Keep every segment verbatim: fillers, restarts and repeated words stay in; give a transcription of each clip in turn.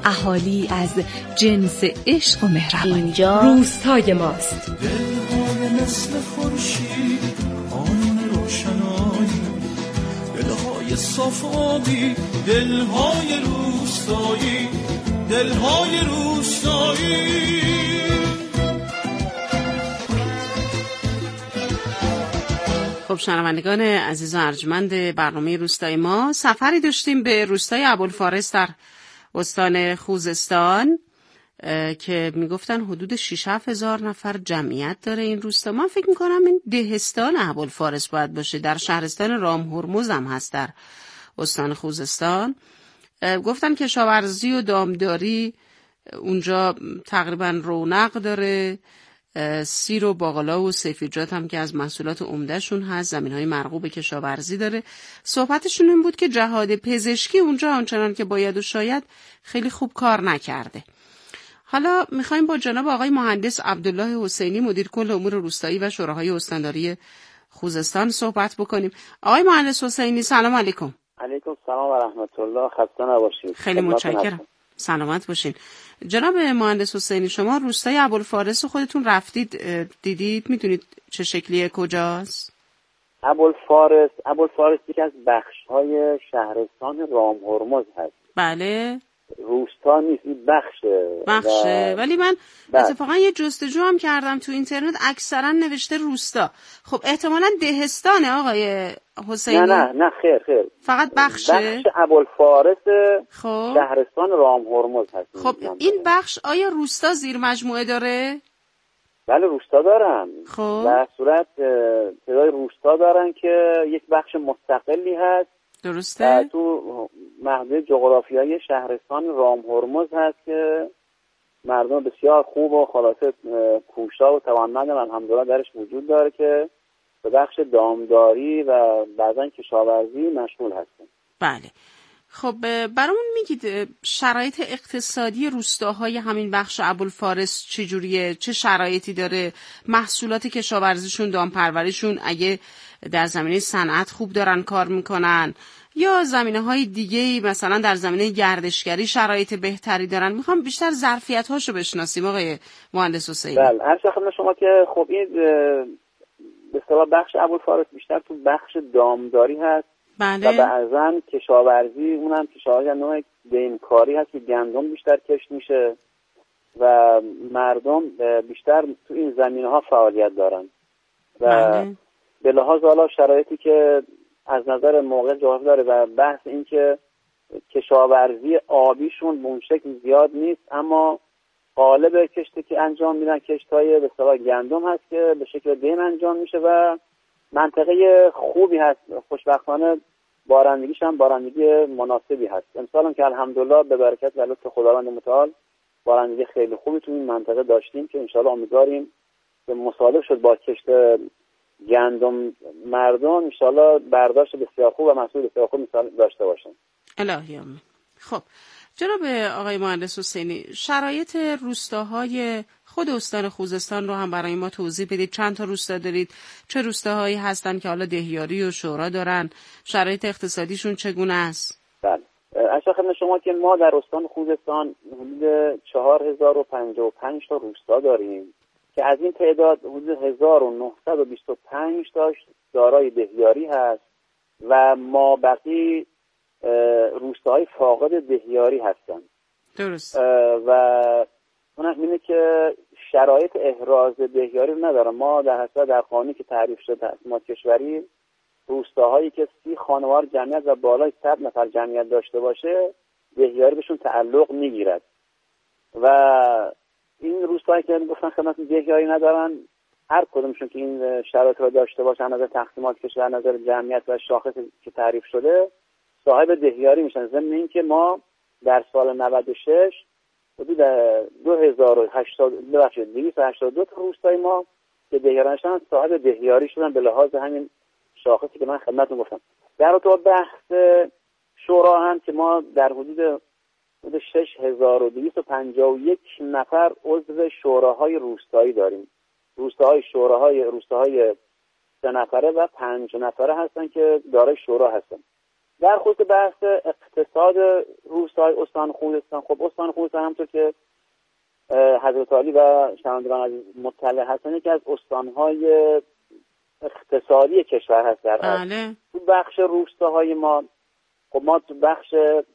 اهالی از جنس عشق و مهربانی. اینجا روستای ماست. دلهای مثل خورشید آن روشنایی، دلهای صاف آبی، دلهای روستایی، دلهای روستایی. خب شنوندگان عزیز و ارجمند برنامه روستای ما، سفری داشتیم به روستای ابوالفارس در استان خوزستان که میگفتن حدود شش هفت هزار نفر جمعیت داره این روستا. من فکر میکنم این دهستان ابوالفارس باید باشه، در شهرستان رامهرمز هم هست در استان خوزستان. گفتن کشاورزی و دامداری اونجا تقریبا رونق داره، سیر و باقلا و سفیجات هم که از محصولات عمدهشون هست، زمینهای مرغوب کشاورزی داره. صحبتشون این بود که جهاد پزشکی اونجا آنچنان که باید و شاید خیلی خوب کار نکرده. حالا میخوایم با جناب آقای مهندس عبدالله حسینی مدیر کل امور روستایی و شوراهای استانداری خوزستان صحبت بکنیم. آقای مهندس حسینی سلام علیکم. علیکم سلام و رحمت الله، خسته نباشید. خیلی متشکرم. سلامت باشین. جناب مهندس حسینی، شما روستای ابوالفارس خودتون رفتید دیدید، میدونید چه شکلیه، کجاست؟ ابوالفارس ابوالفارس یکی از بخش‌های شهرستان رامهرمز هست. بله. روستا نیست، این بخشه. بخشه. و... ولی من بله. اتفاقا یه جستجو هم کردم تو اینترنت، اکثرا نوشته روستا. خب احتمالاً دهستانه آقای حسینی؟ نه نه نه خیر خیر. فقط بخشه؟ بخش ابوالفارس خب. شهرستان رامهرمز هست. خب این بخش آیا روستا زیر مجموعه داره؟ بله روستا دارن. خب. در صورت تعداد روستا دارن که یک بخش مستقلی هست. درسته؟ تو محدوده جغرافیایی شهرستان رامهرمز هست که مردم بسیار خوب و خلاصه کوشا و توانمند الحمدلله درش وجود داره که به بخش دامداری و بعضا کشاورزی مشغول هستن. بله. خب برامون میگید شرایط اقتصادی روستاهای همین بخش ابوالفارس چجوریه؟ چه شرایطی داره؟ محصولات کشاورزیشون، دامپروریشون اگه در زمینه صنعت خوب دارن کار میکنن یا زمینه‌های دیگه‌ای مثلا در زمینه گردشگری شرایط بهتری دارن؟ میخوام بیشتر ظرفیت‌هاشو بشناسیم آقای مهندس حسینی. بله، هر شخص شما که خب این به اصطلاح بخش ابوالفارس بیشتر تو بخش دامداری هست. بله. و بعضا کشاورزی، اونم کشاورزی نوع دینکاری هست که گندم بیشتر کشت میشه و مردم بیشتر تو این زمینه‌ها فعالیت دارن. و بله. به لحاظ حالا شرایطی که از نظر موقع جغرافی داره و بحث این که کشاورزی آبیشون به اون شکل زیاد نیست، اما غالب کشتی که انجام میدن کشت‌های به اصطلاح گندم هست که به شکل دین انجام میشه و منطقه خوبی هست. خوشبختانه بارندگیش هم بارندگی مناسبی هست. امسال هم که الحمدلله به برکت و لطف خداوند متعال بارندگی خیلی خوبی تو این منطقه داشتیم که انشالله امیدواریم که مصادف شد با کشت گندم مردم انشالله برداشت بسیار خوب و محصول بسیار خوب داشته باشن. الهی آمین. خب جناب آقای مهندس حسینی، شرایط روستاهای خود استان خوزستان رو هم برای ما توضیح بدید. چند تا روستا دارید؟ چه روستاهایی هستن که حالا دهیاری و شورا دارن؟ شرایط اقتصادیشون چگونه است؟ بله. اشاره خدمت شما که ما در استان خوزستان حدود چهار هزار و پنجاه و پنج تا روستا داریم که از این تعداد حدود هزار و نهصد و بیست و پنج تاش دارای دهیاری هست و ما بقی روستاهای فاقد دهیاری هستن. درست. و اونم اینه که شرایط احراز دهیاری رو نداره. ما در حساب در قانونی که تعریف شده تقسیمات کشوری، روستاهایی که سی خانوار جمعیت و بالای صد نفر جمعیت داشته باشه دهیاری بهشون تعلق میگیرد و این روستاهایی که گفتن خدمت دهیاری ندارن، هر کدومشون که این شرایط رو داشته باشن از نظر تقسیمات کشور، از نظر جمعیت و شاخصی که تعریف شده صاحب دهیاری میشن. ضمن اینکه ما در سال نود و شش حدود دو هزار و دویست و هشتاد و دو تا روستای ما که دهیاری نشدن صاحب دهیاری شدن به لحاظ همین شاخصی که من خدمتتون گفتم. در تو بحث شورا هم که ما در حدود حدود شش هزار و دویست و پنجاه و یک نفر عضو شوراهای روستایی داریم. روستاهای شوراهای روستاهای سه نفره و پنج نفره هستن که دارای شورا هستن در خصوص بحث اقتصاد روستاهای استان خوزستان، خب استان خوزستان همونطور که حضرت عالی و شنوندگان عزیز مطلع هستن که از استانهای اقتصادی کشور هست. در بله. تو بخش روستاهای ما، خب ما تو بخش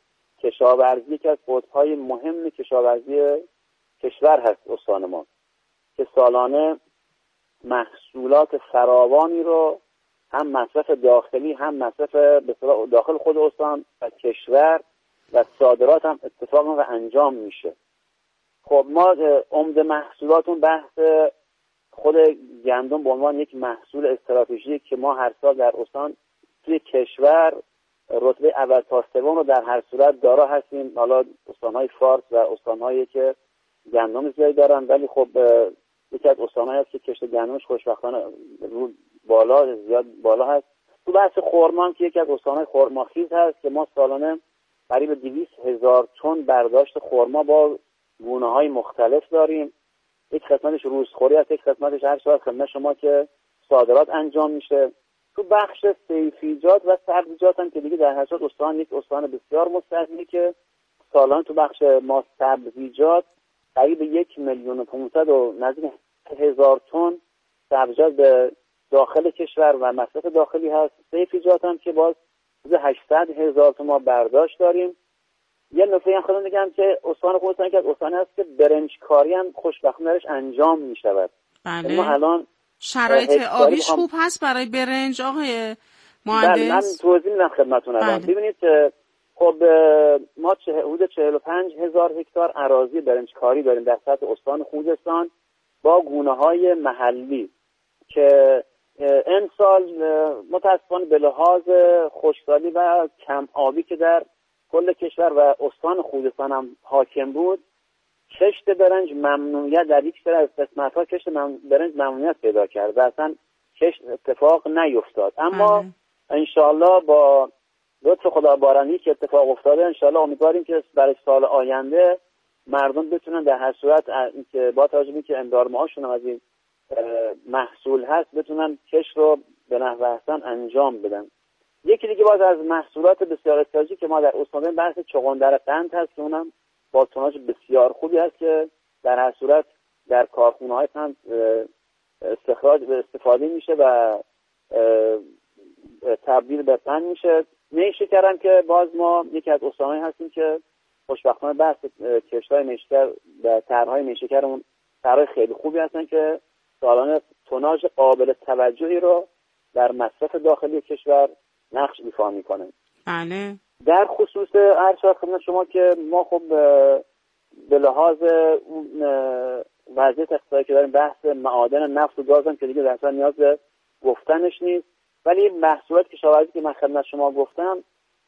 کشاورزی که از قطب‌های مهم کشاورزی کشور هست استان ما که سالانه محصولات فراوانی رو هم مصرف داخلی هم مصرف به اصطلاح داخل خود استان و کشور و صادرات هم اتفاقا و انجام میشه. خب ما عمده محصولاتون بحث خود گندم به عنوان یک محصول استراتژیک که ما هر سال در استان توی کشور رتبه اول تا سوم رو در هر صورت دارا هستیم. حالا استان‌های فارس و استان‌هایی که گندم زیادی دارن، ولی خب یکی از استان‌هایی هست که کشت گندمش خوشبختانه رو بالا زیاد بالا هست. تو بحث خرما که یکی از استان‌های خرماخیز هست که ما سالانه قریب دویست هزار تن برداشت خرما با گونه‌های مختلف داریم. یک قسمتش روزخوری هست، یک قسمتش هر سال خدمت شما که صادرات انجام میشه. تو بخش سیفیجات و سبزیجات هم که دیگه در هر صورت استان یک استان بسیار مستحکمی که سالانه تو بخش ما سبزیجات قریب یک میلیون و پانصد و نزدیک هزار تن سبزیجات به داخل کشور و مصرف داخلی هست. سیفیجات هم که باز هشتصد هزار تن ما برداشت داریم. یه نکته هم خودم میگم که استان خوزستان که از استان هست که برنج کاری هم خوشبختانه درش انجام میشود. بله. ما الان شرایط آبیش خوب هست برای برنج آقای مهندس؟ بله، من توضیح میدم خدمتتون الان. بله. ببینید خب ما حدود چهل و پنج هزار هکتار اراضی برنج کاری داریم در سطح استان خوزستان با گونه‌های محلی که این سال متاسفانه به لحاظ خشکسالی و کم آبی که در کل کشور و استان خوزستان هم حاکم بود، کشت برنج ممنوعیت در یک سری از قسمت‌ها کشت برنج ممنوعیت پیدا کرد و اصلا کشت اتفاق نیفتاد. اما انشاءالله با لطف خدا بارانی که اتفاق افتاده انشاءالله امیدواریم که برای سال آینده مردم بتونن در هر صورت که با توجه به که امرار معاششون از این محصول هست بتونن کشت رو به نحو احسن انجام بدن. یکی دیگه باز از محصولات بسیار استراتژیک که ما در استان بحث چغندر قند هست که اونم با توناژ بسیار خوبی هست که در هر صورت در کارخونه‌های قند استخراج و استفاده میشه و تبدیل به قند میشه. نیشکر هم که باز ما یکی از استان‌هایی هستیم که خوشبختانه بحث کشت‌های نیشکر و طرح‌های نیشکرمون طرح‌های خیلی خوبی هستن که سالانه توناژ قابل توجهی رو در مصرف داخلی کشور نقش ایفا میکنه. بله. در خصوص عرض خدمت شما که ما خب به لحاظ وضعیت اقتصادی که داریم بحث معادن نفت و گاز هم که دیگه اصلا نیاز به گفتنش نیست، ولی محصولات کشاورزی که من خدمت شما گفتم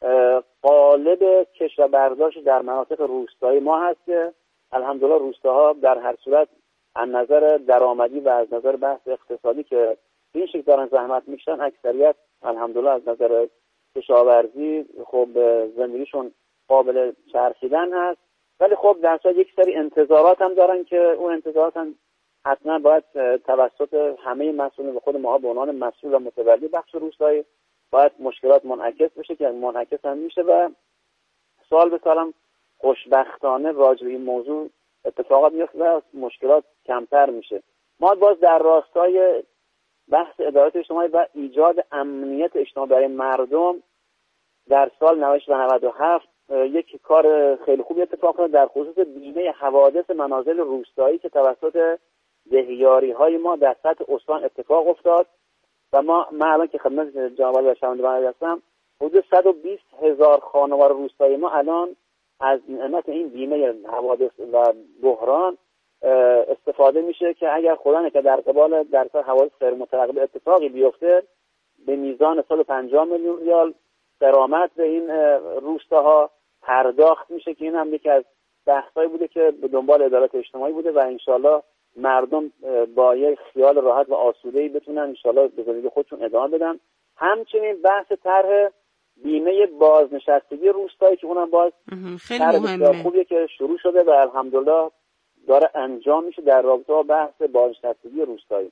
قالب کشت و برداشت در مناطق روستایی ما هست که الحمدلله روستاها در هر صورت از نظر درآمدی و از نظر بحث اقتصادی که این شکل دارن زحمت میکشن اکثریت الحمدلله از نظر کشاورزی خب زندگیشون قابل چرخیدن هست. ولی خب در صورت یک سری انتظارات هم دارن که اون انتظارات هم حتما باید توسط همه مسئولین و خود ما به عنوان مسئول و متولی بخش روستایی باید مشکلات منعکس بشه که منعکس هم میشه و سال به سال هم خوشبختانه راجع به این موضوع اتفاقات میفته و مشکلات کمتر میشه. ما باز در راستای بحث ادارات اجتماعی و ایجاد امنیت اجتماعی برای مردم در سال نود و شش و نود و هفت یک کار خیلی خوبی اتفاق افتاد در خصوص بیمه حوادث منازل روستایی که توسط دهیاری های ما در سطح استان اتفاق افتاد و ما من الان که خدمت جناب و شنوندگان هستم حدود صد و بیست هزار خانوار روستایی ما الان از نعمت این بیمه حوادث و بحران استفاده میشه که اگر خدا نکنه در قبال در سال حوادث غیر مترقبه اتفاقی بیفته به میزان صد و پنجاه میلیون ریال غرامت به این روستاها پرداخت میشه که این هم یکی از بحثایی بوده که به دنبال ادارات اجتماعی بوده و انشالله مردم با یک خیال راحت و آسوده‌ای بتونن انشالله به زندگی خودشون ادامه بدن. همچنین بحث طرح بیمه بازنشستگی روستایی که اونم باز خیلی مهمه خوبیه که شروع شده و الحمدلله داره انجام میشه در رابطه با بحث بازنشستگی روستایی.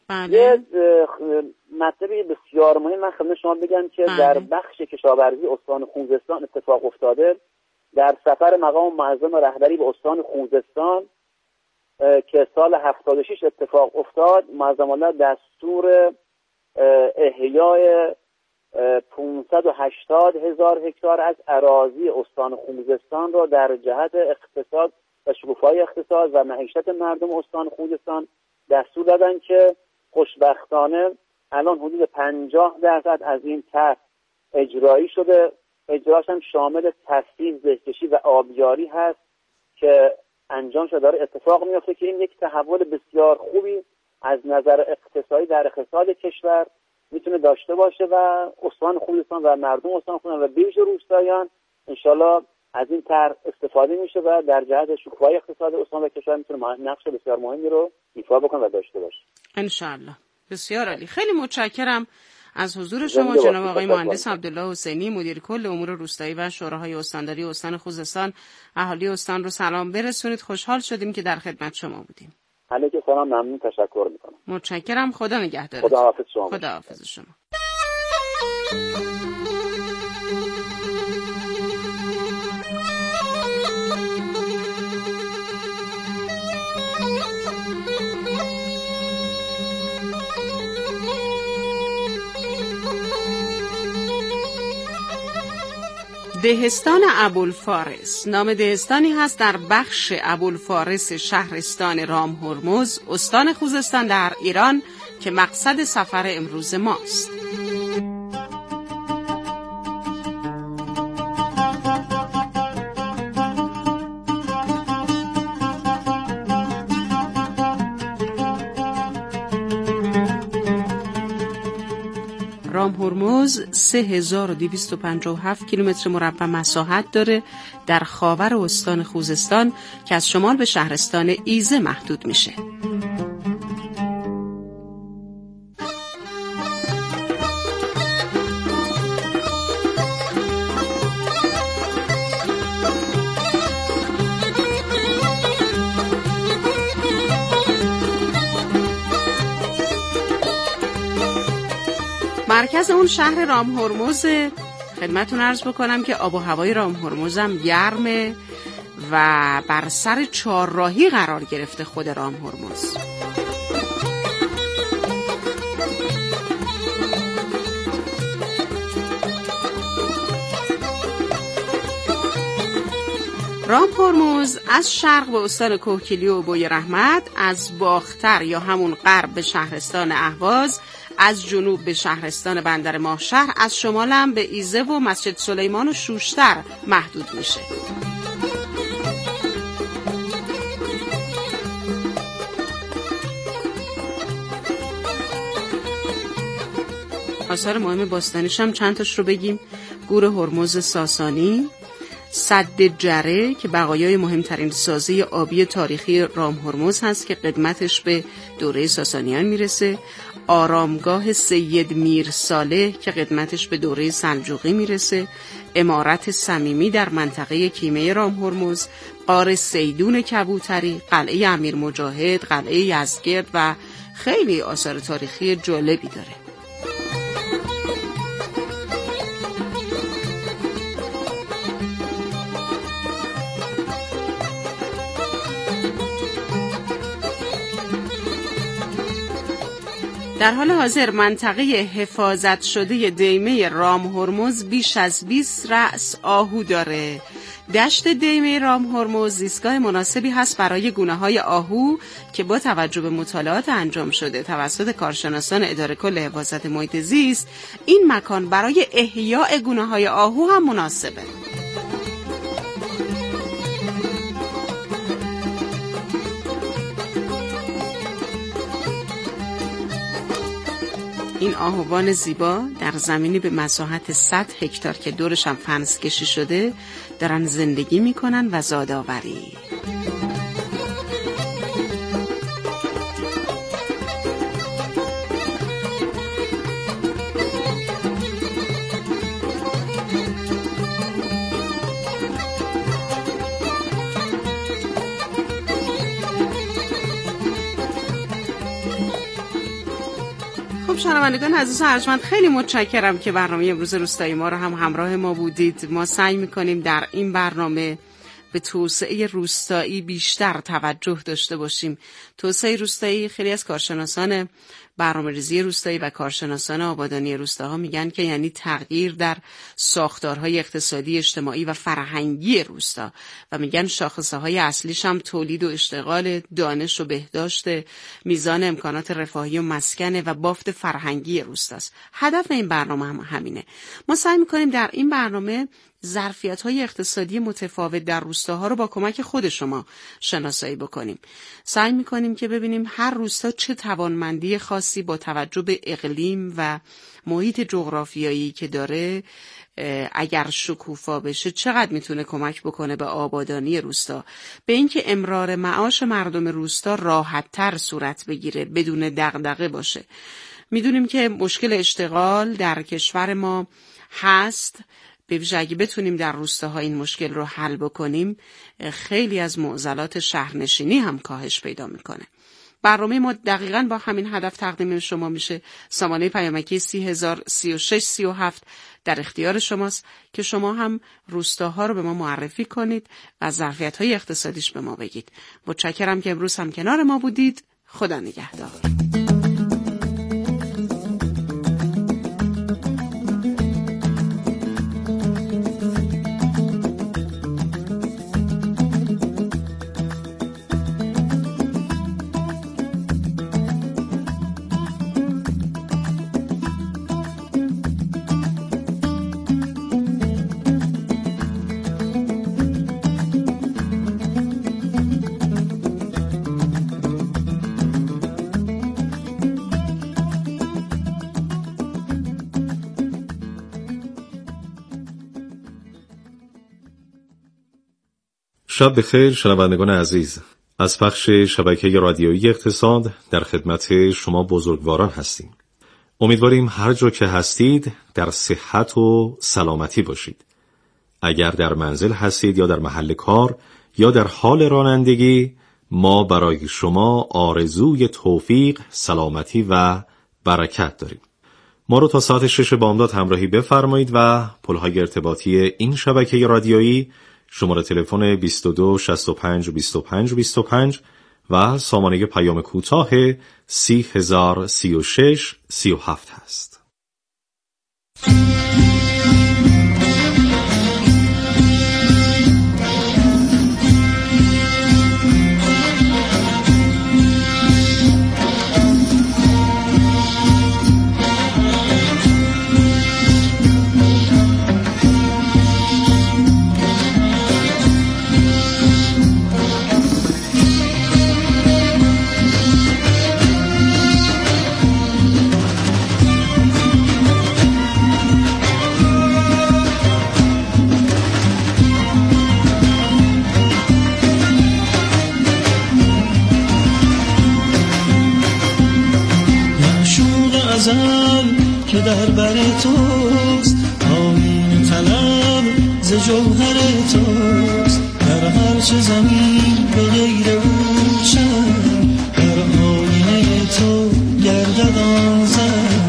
بله. یه مطلبی بسیار مهم من خدمت شما بگم که بله. در بخش کشاورزی استان خوزستان اتفاق افتاده. در سفر مقام معظم رهبری به استان خوزستان که سال هفتاد و شش اتفاق افتاد، معظم الله دستور احیای پانصد و هشتاد هزار هکتار از اراضی استان خوزستان را در جهت اقتصاد و شکوفایی اقتصاد و معیشت مردم استان خوزستان دستور دادن که خوشبختانه الان حدود پنجاه درصد از این طرح اجرایی شده. اجراش هم شامل تصفیه، زهکشی و آبیاری هست که انجام شده، داره اتفاق میفته که این یک تحول بسیار خوبی از نظر اقتصادی در اقتصاد کشور میتونه داشته باشه و استان خوزستان و مردم استان خوزستان و بیش روستاییان انشالله از این طرح استفاده میشه و در جهت شکوفایی اقتصاد استان و کشور میتونه نقش بسیار مهمی رو ایفا بکنه و داشته باشه انشالله. بسیار عالی. خیلی متشکرم از حضور شما جناب آقای مهندس عبدالله حسینی، مدیر کل امور روستایی و شوراهای استانداری استان خوزستان. اهالی استان رو سلام برسونید. خوشحال شدیم که در خدمت شما بودیم. علیکم سلام، ممنون، تشکر میکنم. متشکرم. خدا نگهدارتون. خدا حافظ شما. خدا حافظ شما. دهستان ابوالفارس نام دهستانی هست در بخش ابوالفارس شهرستان رام هرمز استان خوزستان در ایران که مقصد سفر امروز ماست. رام هرمز سه هزار و دویست و پنجاه و هفت کیلومتر مربع مساحت داره در خاور استان خوزستان که از شمال به شهرستان ایزه محدود میشه. مرکز اون شهر رام هرمز. خدمتتون عرض بکنم که آب و هوای رام هرمز هم گرمه و بر سر چهارراهی قرار گرفته خود رام هرمز. رام هرمز از شرق به استان کوهگیلو و بوی رحمت، از باختر یا همون غرب به شهرستان اهواز، از جنوب به شهرستان بندر ماهشهر، از شمال هم به ایزه و مسجد سلیمان و شوشتر محدود میشه. آثار مهم باستانیش هم چند تاش رو بگیم. گور هرمز ساسانی، سد جره که بقایای مهمترین سازه آبی تاریخی رام هرمز هست که قدمتش به دوره ساسانیان میرسه، آرامگاه سید میر صالح که قدمتش به دوره سلجوقی میرسه، عمارت صمیمی در منطقه کیمه رام هرمز، غار سیدون کبوتری، قلعه امیر مجاهد، قلعه یزدگرد و خیلی آثار تاریخی جالبی داره. در حال حاضر منطقه حفاظت شده دیمه رام هرمز بیش از بیست رأس آهو داره. دشت دیمه رام هرمز زیستگاه مناسبی هست برای گونه‌های آهو که با توجه به مطالعات انجام شده توسط کارشناسان اداره کل حفاظت محیط زیست، این مکان برای احیاء گونه‌های آهو هم مناسبه. این آهوان زیبا در زمینی به مساحت صد هکتار که دورش هم فنس کشی شده دارن زندگی میکنن و زادآوری. خب شنوندگان عزیز و ارجمند، خیلی متشکرم که برنامه امروز روستایی ما رو هم همراه ما بودید. ما سعی می‌کنیم در این برنامه به توسعه روستایی بیشتر توجه داشته باشیم. توسعه روستایی، خیلی از کارشناسان برنامه‌ریزی روستایی و کارشناسان آبادانی روستاها میگن که یعنی تغییر در ساختارهای اقتصادی، اجتماعی و فرهنگی روستا و میگن شاخصه‌های اصلیش هم تولید و اشتغال، دانش و بهداشت، میزان امکانات رفاهی و مسکن و بافت فرهنگی روستاست. هدف این برنامه هم همینه. ما سعی می‌کنیم در این برنامه ظرفیت‌های اقتصادی متفاوت در روستاها رو با کمک خود شما شناسایی بکنیم. سعی می‌کنیم که ببینیم هر روستا چه توانمندی خاصی با توجه به اقلیم و محیط جغرافیایی که داره اگر شکوفا بشه چقدر میتونه کمک بکنه به آبادانی روستا، به اینکه امرار معاش مردم روستا راحت‌تر صورت بگیره، بدون دغدغه باشه. میدونیم که مشکل اشتغال در کشور ما هست. به ویژه اگه بتونیم در روستاها این مشکل رو حل بکنیم، خیلی از معضلات شهرنشینی هم کاهش پیدا میکنه. برنامه ما دقیقاً با همین هدف تقدیم شما میشه. سامانه پیامکی سی هزار سی و شش سی و هفت در اختیار شماست که شما هم روستاها رو به ما معرفی کنید و از ظرفیت‌های اقتصادیش به ما بگید. متشکرم که امروز هم کنار ما بودید. خدا نگهدار. شب بخیر شنوندگان عزیز. از پخش شبکه رادیویی اقتصاد در خدمت شما بزرگواران هستیم. امیدواریم هر جا که هستید در صحت و سلامتی باشید. اگر در منزل هستید یا در محل کار یا در حال رانندگی، ما برای شما آرزوی توفیق، سلامتی و برکت داریم. ما رو تا ساعت شش بامداد همراهی بفرمایید و پلهای ارتباطی این شبکه رادیویی شماره تلفن بیست و دو شصت و پنج بیست و پنج بیست و پنج و سامانه پیام کوتاه سی هزار سی و شش سی و هفت هست. که در بر توست، آیین طلب ز جوهر توست، در هر چه زمین به غیر اوشن، در آینه تو گردد آن زن.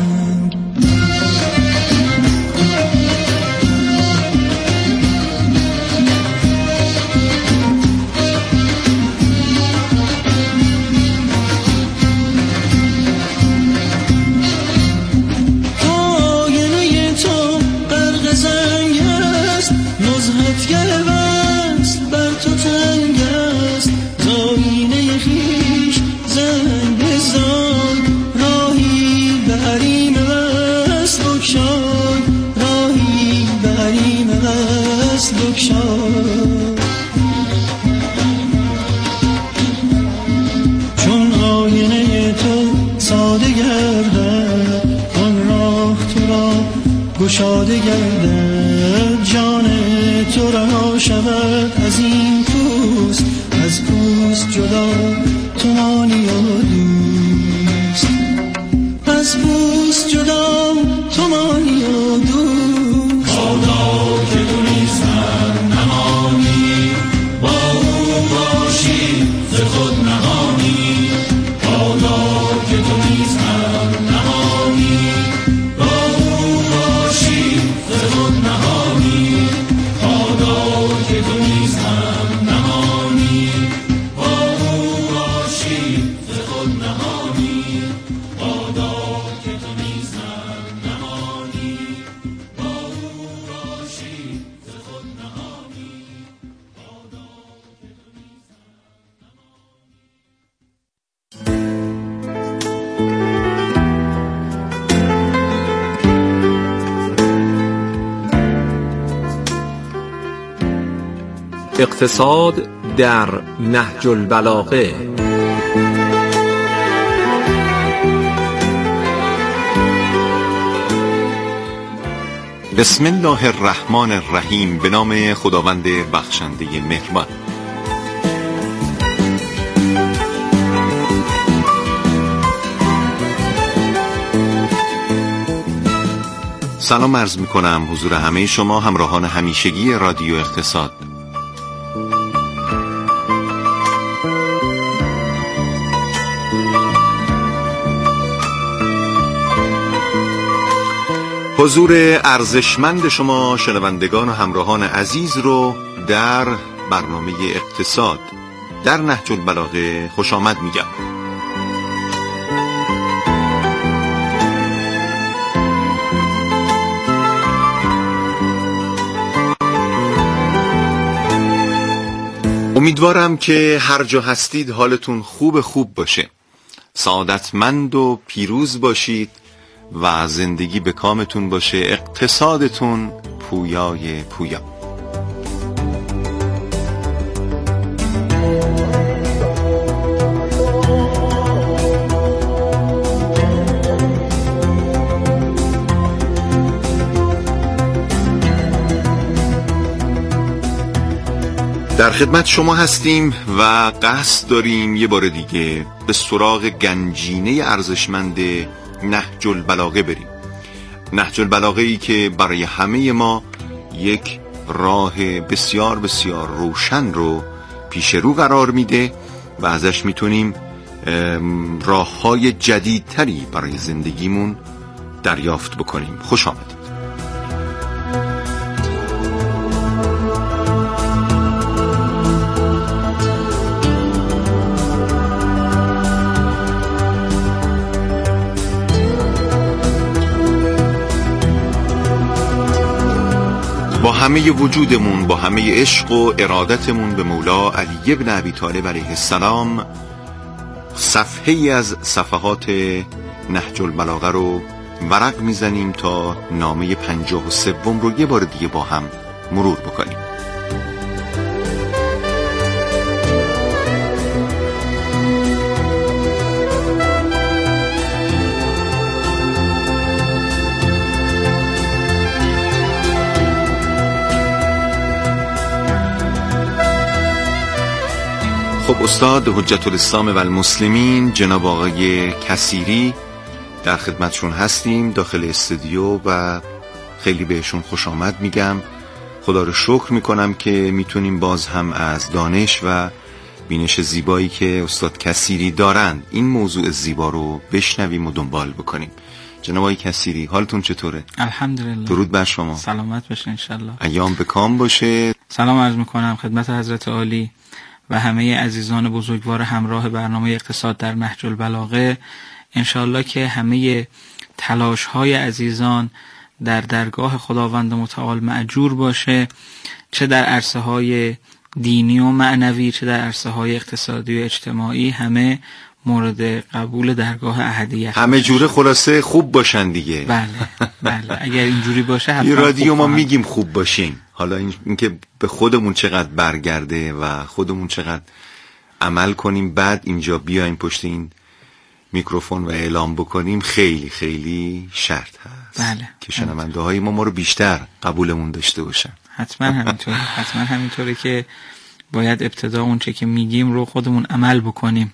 چون آینه تو ساده گردد، آن راه تو را گشاده گردد، جان تو را شود از این پوست، از پوست جدا تو مانی و دوست، از پوست جدا تو مانی و دوست. خدا که تو نیستن نمانی، با او باشی ز خود نهانی، خدا که تو نیستن نمانی، اقتصاد در نهج البلاغه. بسم الله الرحمن الرحیم. به نام خداوند بخشنده مهربان. سلام عرض می کنم حضور همه شما همراهان همیشگی رادیو اقتصاد. حضور ارزشمند شما شنوندگان و همراهان عزیز رو در برنامه اقتصاد در نهج البلاغه خوش آمد میگم. امیدوارم که هر جا هستید حالتون خوب خوب باشه، سعادتمند و پیروز باشید و زندگی به کامتون باشه، اقتصادتون پویای پویا. در خدمت شما هستیم و قصد داریم یه بار دیگه به سراغ گنجینه ارزشمند نهج البلاغه بریم. نهج البلاغه ای که برای همه ما یک راه بسیار بسیار روشن رو پیش رو قرار میده و ازش میتونیم راه‌های جدیدتری برای زندگیمون دریافت بکنیم. خوش آمدید. با همه وجودمون، با همه عشق و ارادتمون به مولا علی ابن ابی طالب علیه السلام، صفحه ای از صفحات نهج البلاغه رو ورق میزنیم تا نامه پنجاه و سوم رو یه بار دیگه با هم مرور بکنیم. خب استاد حجت الاسلام و المسلمین جناب آقای کثیری در خدمتشون هستیم داخل استودیو و خیلی بهشون خوش آمد میگم. خدا رو شکر میکنم که میتونیم باز هم از دانش و بینش زیبایی که استاد کثیری دارند این موضوع زیبا رو بشنویم و دنبال بکنیم. جناب آقای کثیری حالتون چطوره؟ الحمدلله. درود بر شما. سلامت باشه انشالله. ایام به کام باشه. سلام عرض میکنم خدمت حضرت عالی و همه عزیزان بزرگوار همراه برنامه اقتصاد در نهج البلاغه. انشالله که همه تلاش های عزیزان در درگاه خداوند متعال مأجور باشه، چه در عرصه های دینی و معنوی چه در عرصه های اقتصادی و اجتماعی، همه مورد قبول درگاه احدیت، همه جوره خلاصه خوب باشن دیگه. بله بله اگر اینجوری باشه حتما. رادیو ما میگیم خوب باشیم، حالا این که به خودمون چقدر برگرده و خودمون چقدر عمل کنیم بعد اینجا بیایم پشت این میکروفون و اعلام بکنیم خیلی خیلی شرط هست. بله. که شنونده های ما ما رو بیشتر قبولمون داشته باشن. حتما همینطوره. حتما همینطوره که باید ابتدا اون چه که میگیم رو خودمون عمل بکنیم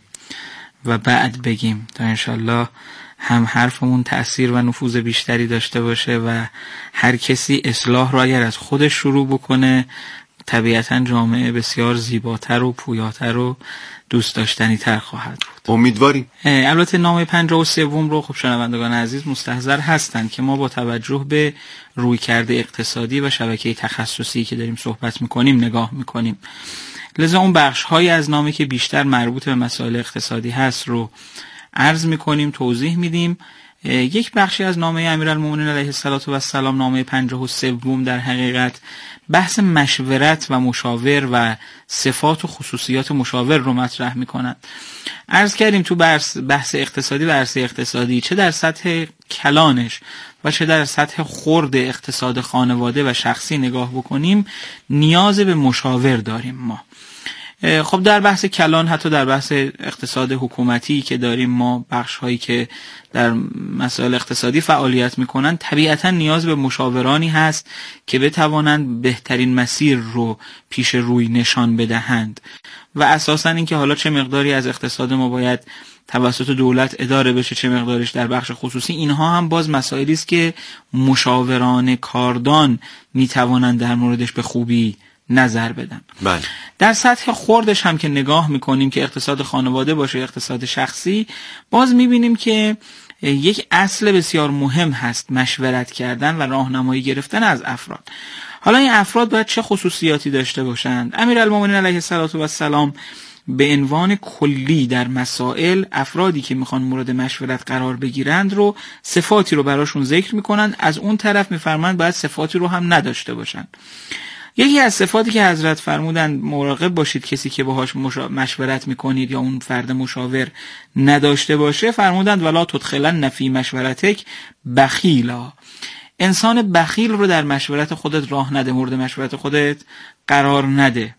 و بعد بگیم تا انشالله هم حرفمون تأثیر و نفوذ بیشتری داشته باشه و هر کسی اصلاح رو اگر از خودش شروع بکنه طبیعتاً جامعه بسیار زیباتر و پویاتر و دوست داشتنی تر خواهد بود. امیدواریم. البته نامه پنجاه و سوم رو خب شنوندگان عزیز مستحضر هستند که ما با توجه به رویکرد اقتصادی و شبکه تخصصی که داریم صحبت میکنیم نگاه میکنیم، لذا اون بخش های از نامه که بیشتر مربوط به مسائل اقتصادی هست رو عرض میکنیم، توضیح میدیم یک بخشی از نامه امیرالمومنین علیه السلام، نامه پنجاه و سوم، در حقیقت بحث مشورت و مشاور و صفات و خصوصیات مشاور رو مطرح میکنند. عرض کردیم تو بحث اقتصادی و عرصه اقتصادی، چه در سطح کلانش و چه در سطح خرد اقتصاد خانواده و شخصی نگاه بکنیم، نیاز به مشاور داریم ما. خب در بحث کلان، حتی در بحث اقتصاد حکومتی که داریم ما، بخش هایی که در مسائل اقتصادی فعالیت میکنن، طبیعتا نیاز به مشاورانی هست که بتوانند بهترین مسیر رو پیش روی نشان بدهند و اساسا این که حالا چه مقداری از اقتصاد ما باید توسط دولت اداره بشه، چه مقدارش در بخش خصوصی، اینها هم باز مسائلی است که مشاوران کاردان میتوانند در موردش به خوبی نظر بدن. بله. در سطح خوردش هم که نگاه میکنیم که اقتصاد خانواده باشه، اقتصاد شخصی، باز میبینیم که یک اصل بسیار مهم هست مشورت کردن و راهنمایی گرفتن از افراد. حالا این افراد باید چه خصوصیاتی داشته باشند؟ امیرالمومنین علیه السلام به عنوان کلی در مسائل افرادی که میخوان مورد مشورت قرار بگیرند رو صفاتی رو براشون ذکر میکنند، از اون طرف میفرمایند باید صفاتی رو هم نداشته باشند. یکی از صفاتی که حضرت فرمودن مراقب باشید کسی که باهاش مشورت میکنید یا اون فرد مشاور نداشته باشه، فرمودند ولا تدخلن فی مشورتک بخیلا، انسان بخیل رو در مشورت خودت راه نده، مورد مشورت خودت قرار نده.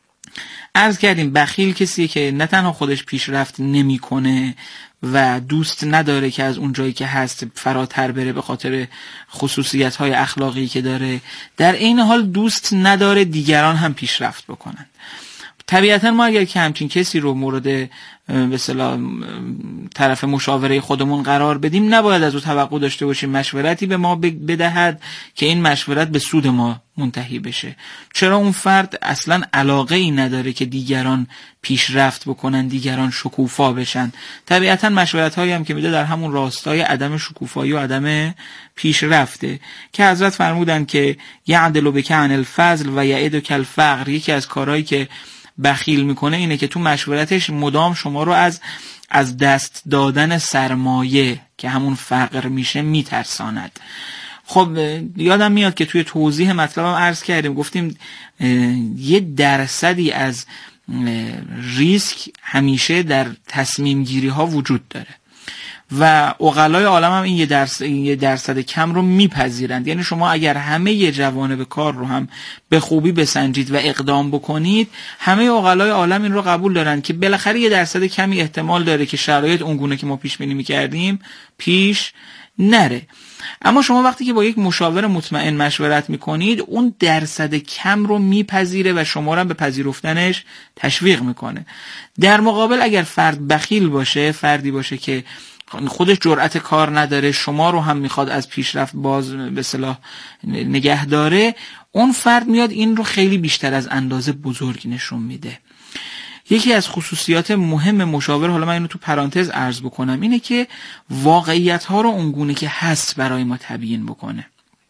عرض کردیم بخیل کسیه که نه تنها خودش پیشرفت نمیکنه و دوست نداره که از اون جایی که هست فراتر بره به خاطر خصوصیت‌های اخلاقی که داره، در این حال دوست نداره دیگران هم پیشرفت بکنن. طبیعتا ما اگر که همچین کسی رو مورد به اصطلاح طرف مشاوره خودمون قرار بدیم، نباید از او توقع داشته باشیم مشورتی به ما بدهد که این مشورت به سود ما منتهی بشه. چرا اون فرد اصلا علاقه ای نداره که دیگران پیشرفت بکنن، دیگران شکوفا بشن. طبیعتا مشورت هایی هم که میده در همون راستای عدم شکوفایی و عدم پیشرفته که حضرت فرمودن که یعدل بک عن الفضل و یعدک الفقر. یکی از کارهایی که بخیل میکنه اینه که تو مشورتش مدام شما رو از از دست دادن سرمایه که همون فقر میشه میترساند. خب یادم میاد که توی توضیح مطلبم عرض کردیم، گفتیم یه درصدی از ریسک همیشه در تصمیم گیری ها وجود داره و عقلای عالم هم این یه درصد, یه درصد کم رو میپذیرند. یعنی شما اگر همه جوانب کار رو هم به خوبی بسنجید و اقدام بکنید، همه عقلای عالم این رو قبول دارن که بالاخره یه درصد کمی احتمال داره که شرایط اونگونه که ما پیش بینی میکردیم پیش نره. اما شما وقتی که با یک مشاور مطمئن مشورت میکنید، اون درصد کم رو میپذیره و شما رو به پذیرفتنش تشویق میکنه. در مقابل اگر فرد بخیل باشه، فردی باشه که خودش جرأت کار نداره، شما رو هم میخواد از پیشرفت باز به اصطلاح نگه داره، اون فرد میاد این رو خیلی بیشتر از اندازه بزرگ نشون میده. یکی از خصوصیات مهم مشاور، حالا من اینو تو پرانتز عرض بکنم، اینه که واقعیت ها رو اونگونه که هست برای ما تبیین بکنه.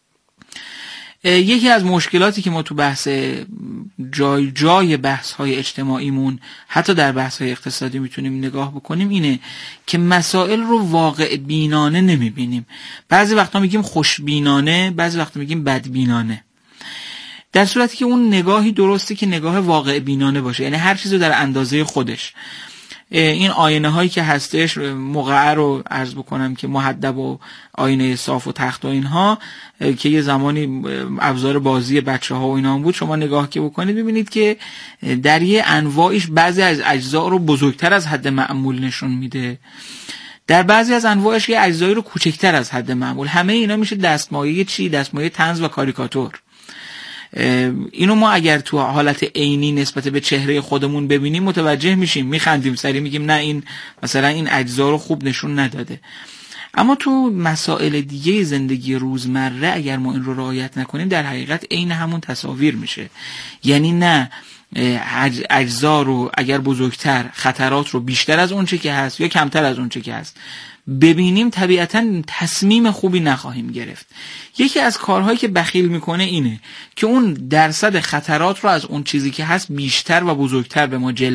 یکی از مشکلاتی که ما تو بحث جای جای بحث های اجتماعیمون، حتی در بحث های اقتصادی میتونیم نگاه بکنیم، اینه که مسائل رو واقع بینانه نمیبینیم. بعضی وقتا میگیم خوش بینانه، بعضی وقتا میگیم بد بینانه، در صورتی که اون نگاهی درسته که نگاه واقع بینانه باشه، یعنی هر چیزو در اندازه خودش. این آینه هایی که هستش، مقعر رو عرض بکنم که محدب و آینه صاف و تخت و اینها که یه زمانی ابزار بازی بچه ها و اینا هم بود، شما نگاه که بکنید ببینید که در یه انواعش بعضی از اجزا رو بزرگتر از حد معمول نشون میده، در بعضی از انواعش یه اجزایی رو کوچکتر از حد معمول. همه اینا میشه دستمایه چی؟ دستمایه طنز و کاریکاتور. اینو ما اگر تو حالت عینی نسبت به چهره خودمون ببینیم متوجه میشیم، میخندیم سری، میگیم نه این مثلا این اجزا رو خوب نشون نداده. اما تو مسائل دیگه زندگی روزمره اگر ما این رو رعایت نکنیم، در حقیقت عین همون تصاویر میشه. یعنی نه اجزا رو اگر بزرگتر، خطرات رو بیشتر از اون چه که هست یا کمتر از اون چه که هست ببینیم، طبیعتا تصمیم خوبی نخواهیم گرفت. یکی از کارهایی که بخیل میکنه اینه که اون درصد خطرات رو از اون چیزی که هست بیشتر و بزرگتر به ما جلوه